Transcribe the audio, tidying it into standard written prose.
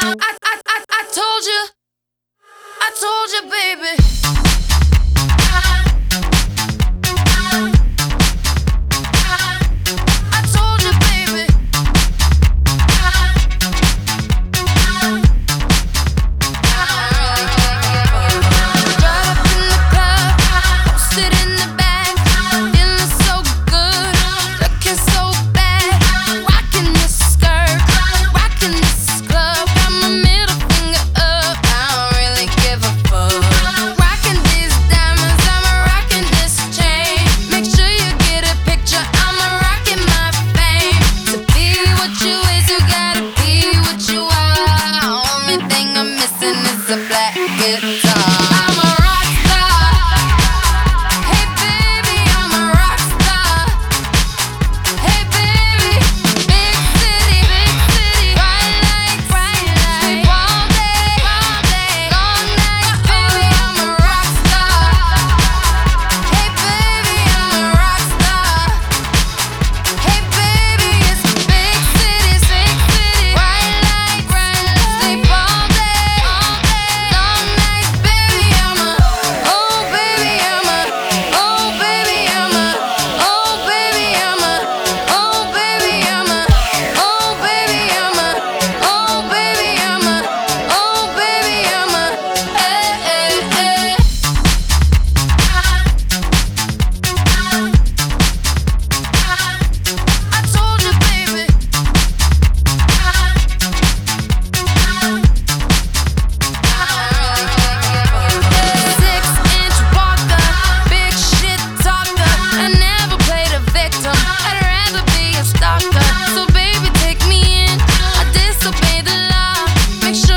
I told you, baby. It's a black guitar. I'm a rock star. Hey baby, I'm a rock star. Hey baby, big city, bright lights, sleep all day, long nights. Baby, I'm a rock star. Hey baby, I'm a rock star. Hey baby, it's big city, bright lights, sleep all day. Make sure